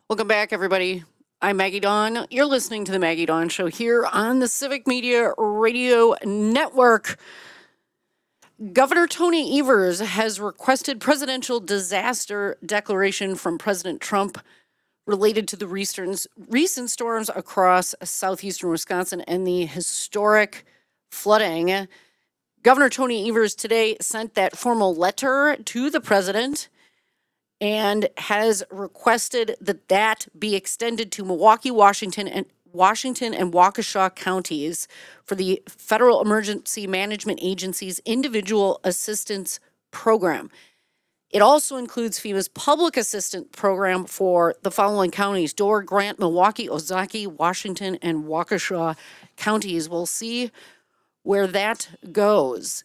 Welcome back, everybody. I'm Maggie Dawn. You're listening to the Maggie Dawn Show here on the Civic Media Radio Network. Governor Tony Evers has requested presidential disaster declaration from President Trump related to the recent storms across southeastern Wisconsin and the historic flooding. Governor Tony Evers today sent that formal letter to the president and has requested that be extended to Milwaukee, Washington, and Waukesha counties for the Federal Emergency Management Agency's Individual Assistance Program. It also includes FEMA's Public Assistance Program for the following counties: Door, Grant, Milwaukee, Ozaukee, Washington, and Waukesha counties. We'll see where that goes.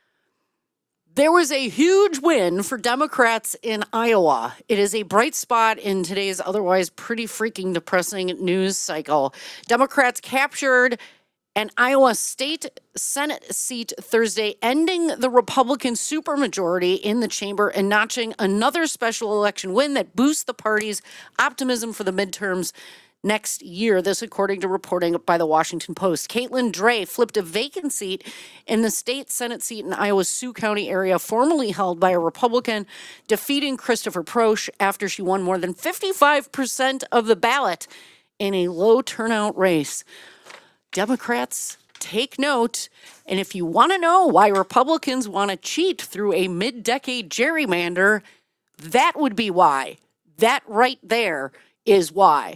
There was a huge win for Democrats in Iowa. It is a bright spot in today's otherwise pretty freaking depressing news cycle. Democrats captured an Iowa State Senate seat Thursday, ending the Republican supermajority in the chamber and notching another special election win that boosts the party's optimism for the midterms next year. This, according to reporting by the Washington Post. Caitlin Dray flipped a vacant seat in the state Senate seat in Iowa's Sioux County area, formerly held by a Republican, defeating Christopher Prosch after she won more than 55% of the ballot in a low turnout race. Democrats, take note. And if you want to know why Republicans want to cheat through a mid-decade gerrymander, that would be why. That right there is why.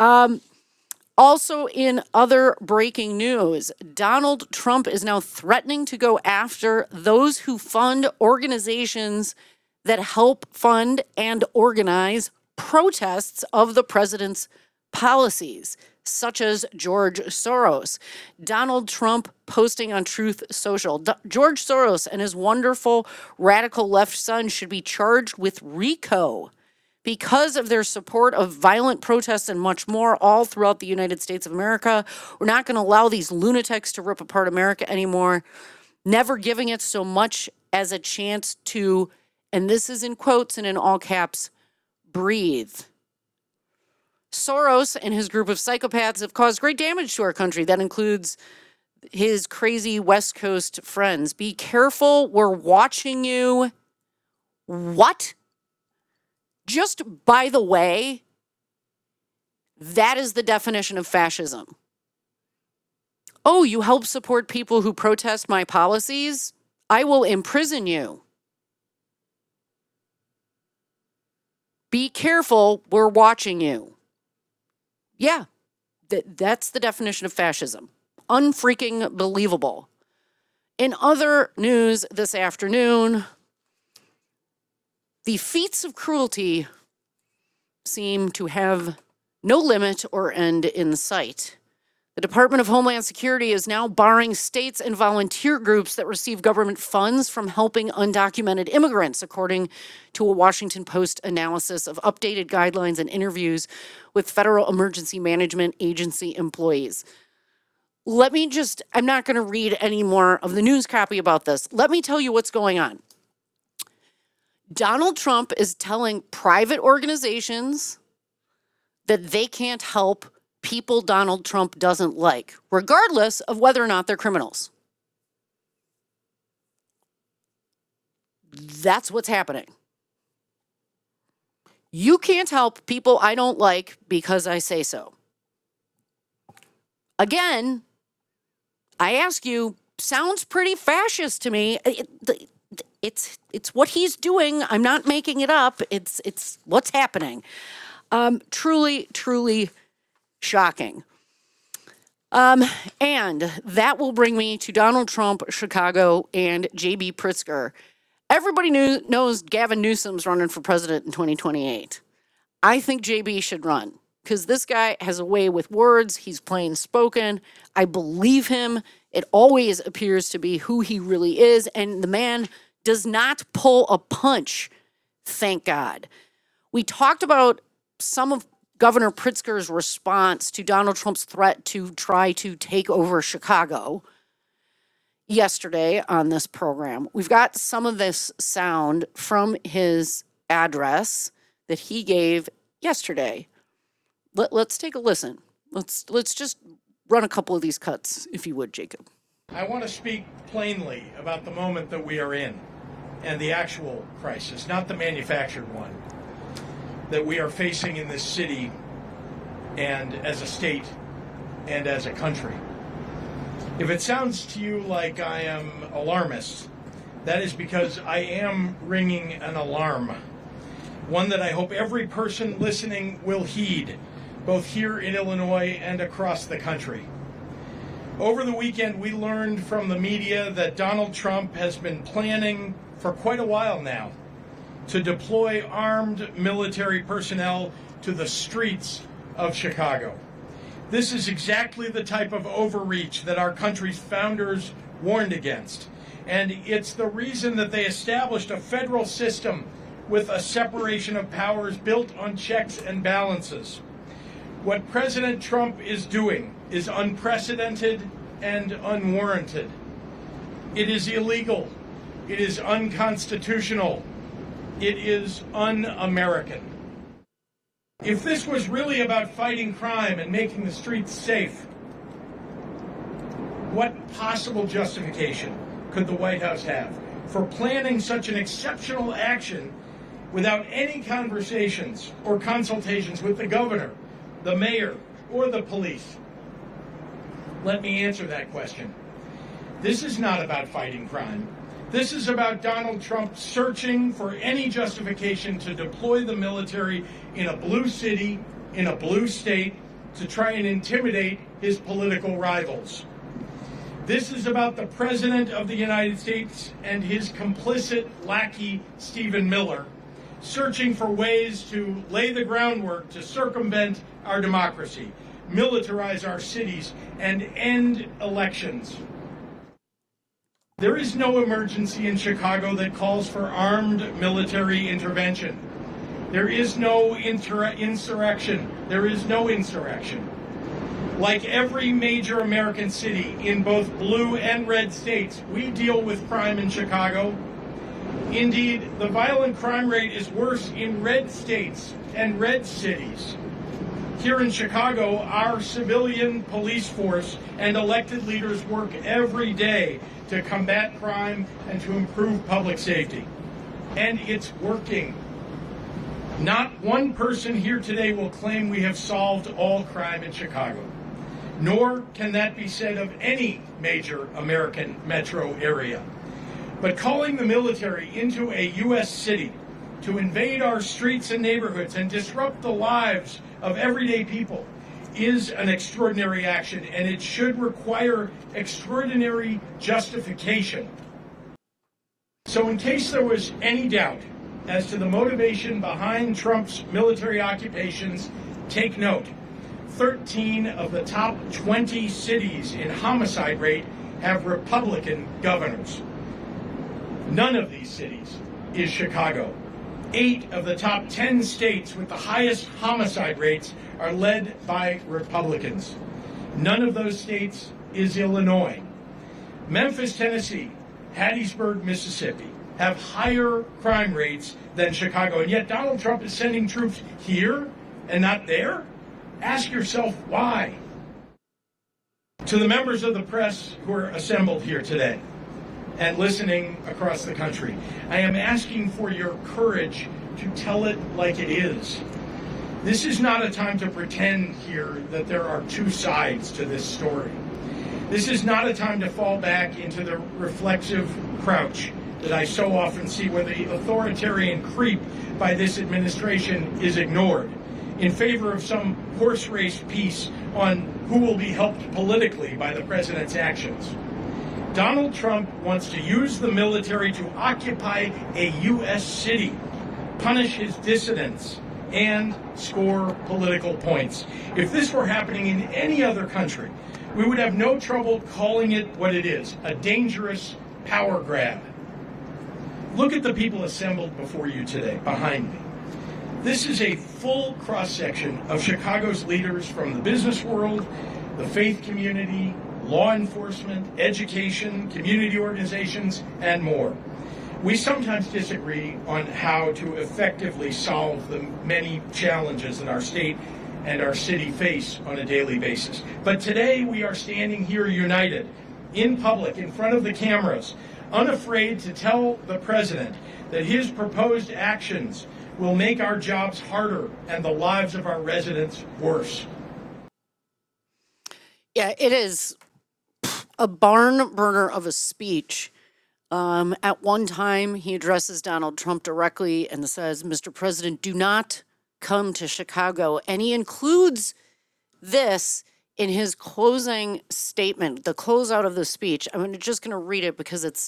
Also, in other breaking news, Donald Trump is now threatening to go after those who fund organizations that help fund and organize protests of the president's policies, such as George Soros. Donald Trump posting on Truth Social. George Soros and his wonderful radical left son should be charged with RICO because of their support of violent protests and much more all throughout the United States of America. We're not going to allow these lunatics to rip apart America anymore, never giving it so much as a chance to, and this is in quotes and in all caps, breathe. Soros and his group of psychopaths have caused great damage to our country. That includes his crazy West Coast friends. Be careful, we're watching you. What? Just by the way, that is the definition of fascism. Oh, you help support people who protest my policies? I will imprison you. Be careful, we're watching you. Yeah, that's the definition of fascism. Unfreaking believable. In other news this afternoon, the feats of cruelty seem to have no limit or end in sight. The Department of Homeland Security is now barring states and volunteer groups that receive government funds from helping undocumented immigrants, according to a Washington Post analysis of updated guidelines and interviews with Federal Emergency Management Agency employees. I'm not going to read any more of the news copy about this. Let me tell you what's going on. Donald Trump is telling private organizations that they can't help people Donald Trump doesn't like, regardless of whether or not they're criminals. That's what's happening. You can't help people I don't like because I say so. Again, I ask you, sounds pretty fascist to me. It's what he's doing. I'm not making it up. It's what's happening. Truly shocking. And that will bring me to Donald Trump, Chicago, and J.B. Pritzker. Everybody knows Gavin Newsom's running for president in 2028. I think J.B. should run because this guy has a way with words. He's plain spoken. I believe him. It always appears to be who he really is. And the man does not pull a punch, thank God. We talked about some of Governor Pritzker's response to Donald Trump's threat to try to take over Chicago yesterday on this program. We've got some of this sound from his address that he gave yesterday. Let's take a listen. Let's just run a couple of these cuts, if you would, Jacob. I want to speak plainly about the moment that we are in and the actual crisis, not the manufactured one, that we are facing in this city and as a state and as a country. If it sounds to you like I am alarmist, that is because I am ringing an alarm, one that I hope every person listening will heed, both here in Illinois and across the country. Over the weekend, we learned from the media that Donald Trump has been planning for quite a while now to deploy armed military personnel to the streets of Chicago. This is exactly the type of overreach that our country's founders warned against. And it's the reason that they established a federal system with a separation of powers built on checks and balances. What President Trump is doing is unprecedented and unwarranted. It is illegal. It is unconstitutional. It is un-American. If this was really about fighting crime and making the streets safe, what possible justification could the White House have for planning such an exceptional action without any conversations or consultations with the governor, the mayor, or the police? Let me answer that question. This is not about fighting crime. This is about Donald Trump searching for any justification to deploy the military in a blue city, in a blue state, to try and intimidate his political rivals. This is about the President of the United States and his complicit lackey, Stephen Miller, searching for ways to lay the groundwork to circumvent our democracy, militarize our cities, and end elections. There is no emergency in Chicago that calls for armed military intervention. There is no insurrection. There is no insurrection. Like every major American city in both blue and red states, we deal with crime in Chicago. Indeed, the violent crime rate is worse in red states and red cities. Here in Chicago, our civilian police force and elected leaders work every day to combat crime and to improve public safety. And it's working. Not one person here today will claim we have solved all crime in Chicago, nor can that be said of any major American metro area. But calling the military into a U.S. city to invade our streets and neighborhoods and disrupt the lives of everyday people is an extraordinary action, and it should require extraordinary justification. So in case there was any doubt as to the motivation behind Trump's military occupations, take note. 13 of the top 20 cities in homicide rate have Republican governors. None of these cities is Chicago. 8 of the top 10 states with the highest homicide rates are led by Republicans. None of those states is Illinois. Memphis, Tennessee, Hattiesburg, Mississippi have higher crime rates than Chicago, and yet Donald Trump is sending troops here and not there? Ask yourself why. To the members of the press who are assembled here today and listening across the country, I am asking for your courage to tell it like it is. This is not a time to pretend here that there are two sides to this story. This is not a time to fall back into the reflexive crouch that I so often see, where the authoritarian creep by this administration is ignored in favor of some horse race piece on who will be helped politically by the president's actions. Donald Trump wants to use the military to occupy a U.S. city, punish his dissidents, and score political points. If this were happening in any other country, we would have no trouble calling it what it is, a dangerous power grab. Look at the people assembled before you today, behind me. This is a full cross-section of Chicago's leaders from the business world, the faith community, law enforcement, education, community organizations, and more. We sometimes disagree on how to effectively solve the many challenges that our state and our city face on a daily basis. But today we are standing here united, in public, in front of the cameras, unafraid to tell the president that his proposed actions will make our jobs harder and the lives of our residents worse. Yeah, it is a barn burner of a speech. At one time, he addresses Donald Trump directly and says, "Mr. President, do not come to Chicago." And he includes this in his closing statement, the closeout of the speech. I'm just going to read it because it's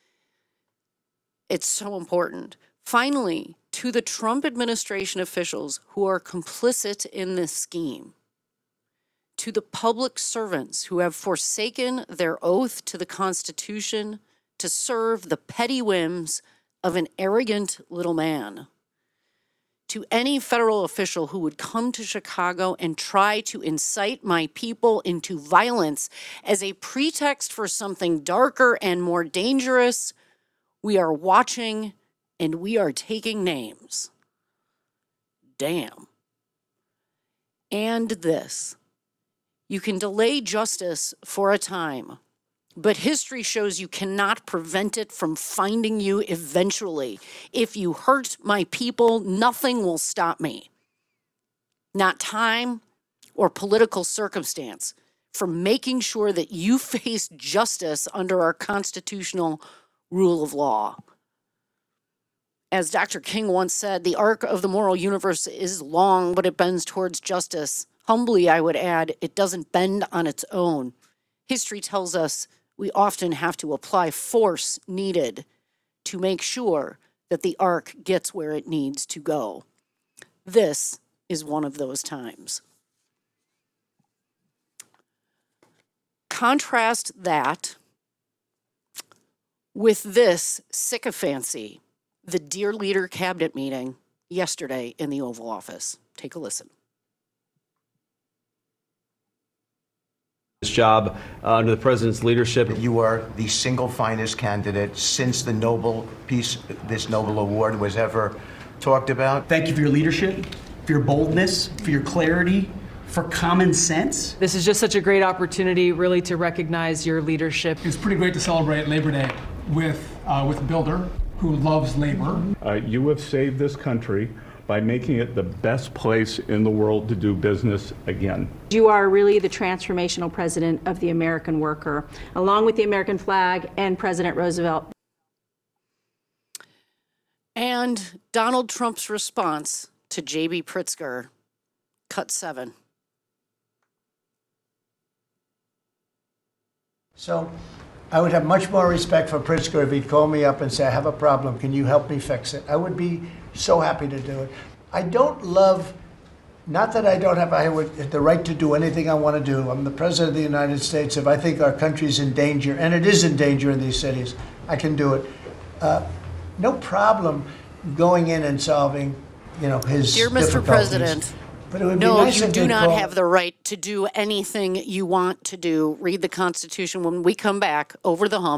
so important. Finally, to the Trump administration officials who are complicit in this scheme, to the public servants who have forsaken their oath to the Constitution to serve the petty whims of an arrogant little man, to any federal official who would come to Chicago and try to incite my people into violence as a pretext for something darker and more dangerous, we are watching and we are taking names. Damn. And this. You can delay justice for a time, but history shows you cannot prevent it from finding you eventually. If you hurt my people, nothing will stop me. Not time or political circumstance from making sure that you face justice under our constitutional rule of law. As Dr. King once said, the arc of the moral universe is long, but it bends towards justice. Humbly, I would add, it doesn't bend on its own. History tells us we often have to apply force needed to make sure that the arc gets where it needs to go. This is one of those times. Contrast that with this sycophancy, the Dear Leader cabinet meeting yesterday in the Oval Office. Take a listen. This job under the president's leadership. You are the single finest candidate since the Nobel Peace, this Nobel Award was ever talked about. Thank you for your leadership, for your boldness, for your clarity, for common sense. This is just such a great opportunity, really, to recognize your leadership. It's pretty great to celebrate Labor Day with a builder who loves labor. You have saved this country by making it the best place in the world to do business again. You are really the transformational president of the American worker, along with the American flag and President Roosevelt. And Donald Trump's response to J.B. Pritzker, cut 7. So I would have much more respect for Pritzker if he'd call me up and say, I have a problem, can you help me fix it? I would be so happy to do it. I don't love, not that I don't have the right to do anything I want to do. I'm the president of the United States. If I think our country's in danger, and it is in danger in these cities, I can do it. No problem going in and solving, his Dear Mr. President, but it would no, be nice you if do they'd not call- have the right to do anything you want to do. Read the Constitution when we come back over the hump.